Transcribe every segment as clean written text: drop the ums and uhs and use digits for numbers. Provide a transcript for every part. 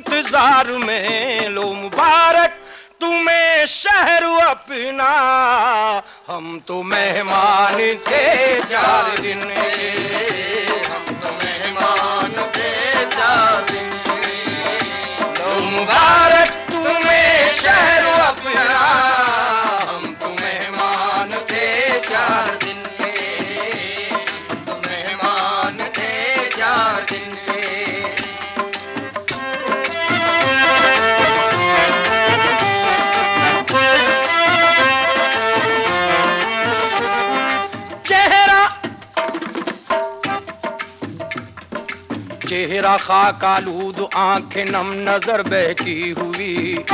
इंतजार में। लो मुबारक तुम्हें शहर अपना, हम तो मेहमान थे 4 दिन के, हम तो मेहमान थे 4 दिन के। लो मुबारक तुम्हें शहर अपना, हम तो मेहमान थे 4 दिन के, हम तो मेहमान थे 4 दिन के। चेहरा खाकालूद, आंखें नम, नजर बहकी हुई,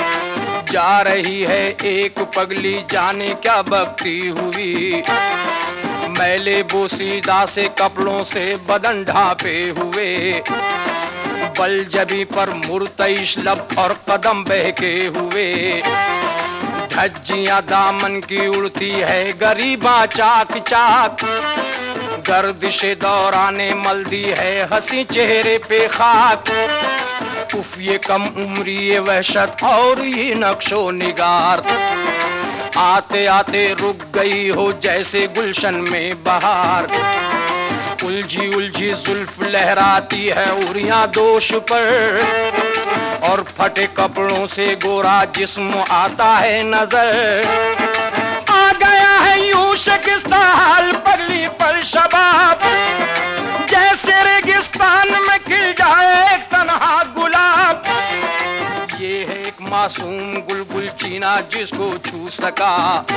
जा रही है एक पगली जाने क्या बकती हुई। मैले बोसीदा से कपड़ों से बदन ढांपे हुए, बलजबी पर मुर्तइश लब और कदम बहके हुए। धज्जियां दामन की उड़ती है गरीबा चाक चाक, गर्दिशे दौराने मल दी है हंसी चेहरे पे खाक। उफ ये कम उम्री ये वहशत और ये नक्शो निगार, आते आते रुक गई हो जैसे गुलशन में बहार। उलझी उलझी जुल्फ लहराती है उरियां दोष पर, और फटे कपड़ों से गोरा जिस्म आता है नजर। आ गया है यूं शिकस्ता हाल पगली पर शबाब, जैसे रेगिस्तान में खिल जाए एक तन्हा गुलाब। ये है एक मासूम गुलगुल चीना जिसको छू सका,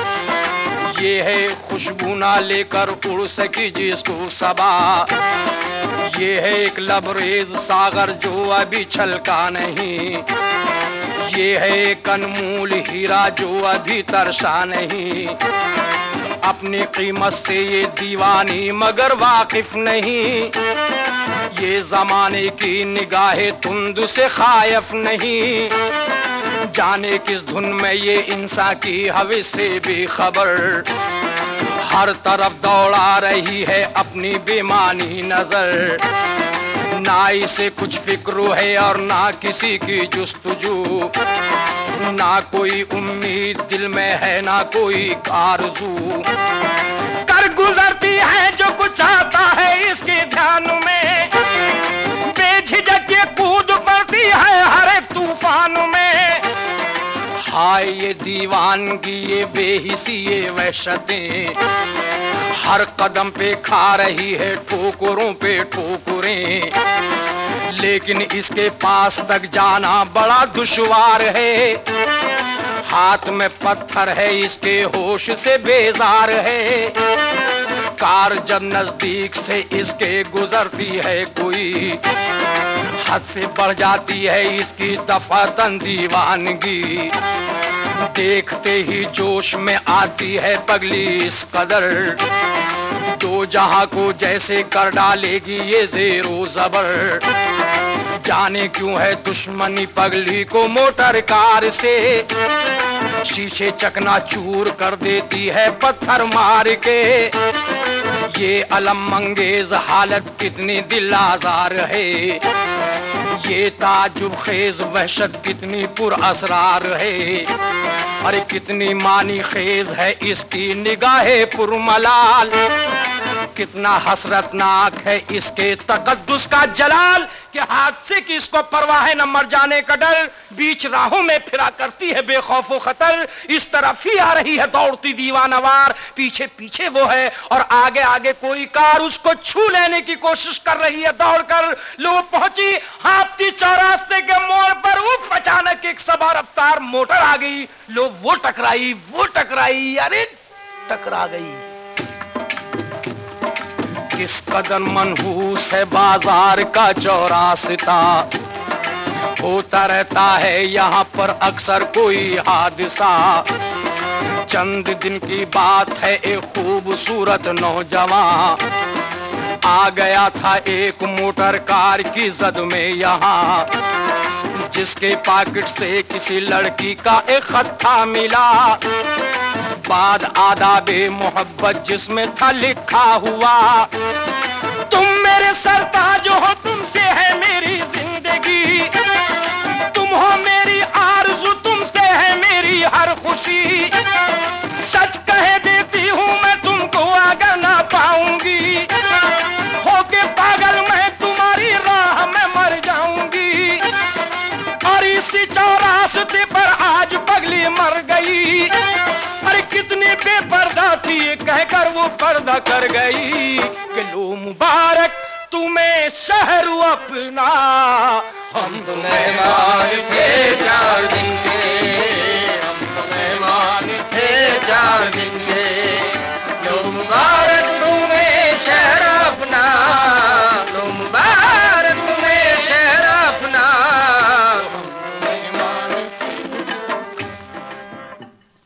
ये है खुशबू ना लेकर उड़ सकी जिसको सबा। ये है एक लबरेज सागर जो अभी छलका नहीं, ये है एक अनमोल हीरा जो अभी तरसा नहीं। अपनी कीमत से ये दीवानी मगर वाकिफ नहीं, ये जमाने की निगाहे तुंद से खायफ नहीं। जाने किस धुन में ये इंसान की हविस से बेखबर, हर तरफ दौड़ा रही है अपनी बेमानी नजर। ना इसे कुछ फिक्र है और ना किसी की जुस्तजू, ना कोई उम्मीद दिल में है ना कोई आरज़ू। कर गुजरती है जो कुछ आता है इसके ध्यान में, बेझिझक ये कूद पड़ती है हर एक तूफान में। हाय ये दीवानगी ये बेहिसी ये वहशतें, हर कदम पे खा रही है ठोकरों पे ठोकरें। लेकिन इसके पास तक जाना बड़ा दुश्वार है, हाथ में पत्थर है इसके होश से बेजार है। कार जब नजदीक से इसके गुजरती है कोई, हद से बढ़ जाती है इसकी दफातन दीवानगी। देखते ही जोश में आती है पगली इस कदर, दो जहां को जैसे कर डालेगी ये ज़ेरो ज़बर। जाने क्यों है दुश्मनी पगली को मोटर कार से, शीशे चकनाचूर कर देती है पत्थर मार के। ये अलम अंगेज हालत कितनी दिल आज़ार है, ये ताजुब खेज वहशत कितनी पुरअसरार है। अरे कितनी मानी खेज है इसकी निगाहे पुरमलाल, कितना हसरतनाक है इसके तकद्दुस का जलाल। कि हादसे की इसको परवाह है न मर जाने का डर, बीच राहों में फिरा करती है बेखौफ खतर। इस तरफ ही आ रही है दौड़ती दीवानवार, पीछे पीछे वो है और आगे आगे कोई कार उसको छू लेने की कोशिश कर रही है दौड़कर। लो पहुंची हापती चौरास्ते के मोड़ पर, उफ अचानक एक सबा रफ्तार मोटर आ गई। लो वो टकराई, अरे टकरा गई। किस कदर मनहूस है बाजार का चौरास्ता, होता रहता है यहाँ पर अक्सर कोई हादसा। चंद दिन की बात है एक खूबसूरत नौजवान आ गया था एक मोटर कार की जद में यहाँ, जिसके पॉकेट से किसी लड़की का एक खत था मिला। बाद आदाबे मोहब्बत जिसमें था लिखा हुआ, तुम मेरे सरताज हो तुमसे है मेरी जिंदगी, वो पर्दा कर गई कि लो मुबारक तुम्हें शहर अपना, हम तो मेहमान थे 4 दिन के, हम तो मेहमान थे 4 दिन के।